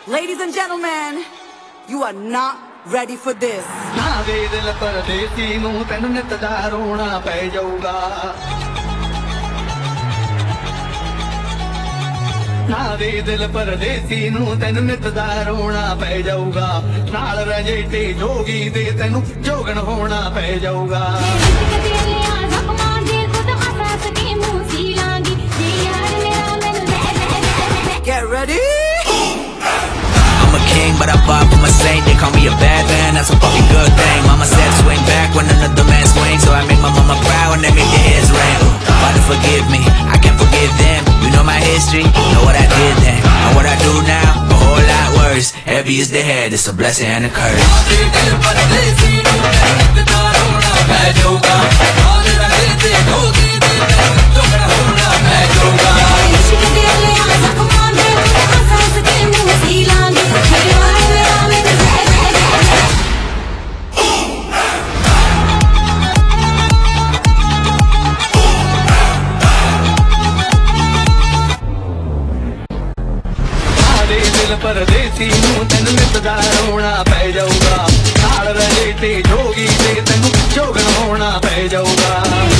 Ladies and gentlemen, you are not ready for this. ना वे दिल परदेसी नूं तैनूं नित दा रोना पै जाऊगा। ना वे दिल परदेसी नूं तैनूं नित दा रोना पै जाऊगा। नाल रजे ते जोगी दे तैनूं जोगण होना पै जाऊगा। Get ready. I'm a king, but I pop from a saint. They call me a bad man, that's a fucking good thing. Mama said swing back when another man swings, so I make my mama proud and they make their heads ring. Father, forgive me, I can't forgive them. You know my history, know what I did then. And what I do now, a whole lot worse. Heavy is the head, it's a blessing and a curse. परदेसी नूं तैनूं नित दा रोना पै जाऊगा। नाल रजे ते जोगी दे तैनूं जोगण होना पै जाऊगा।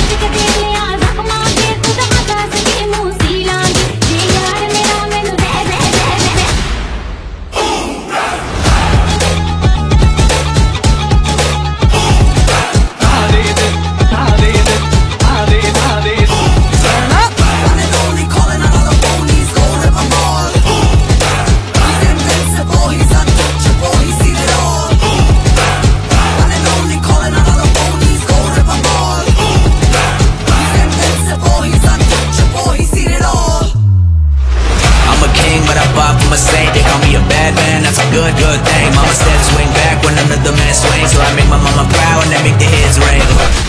Good thing. Mama said swing back when another man swings, so I make my mama proud and they make their heads ring.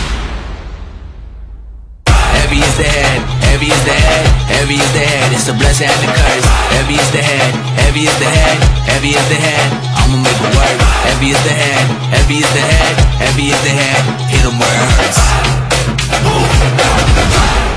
Heavy is the head, heavy is the head, heavy is the head. It's a blessing and a curse. Heavy is the head, heavy is the head, heavy is the head. I'ma make it work. Heavy is the head, heavy is the head, heavy is the head. Hit 'em where it hurts.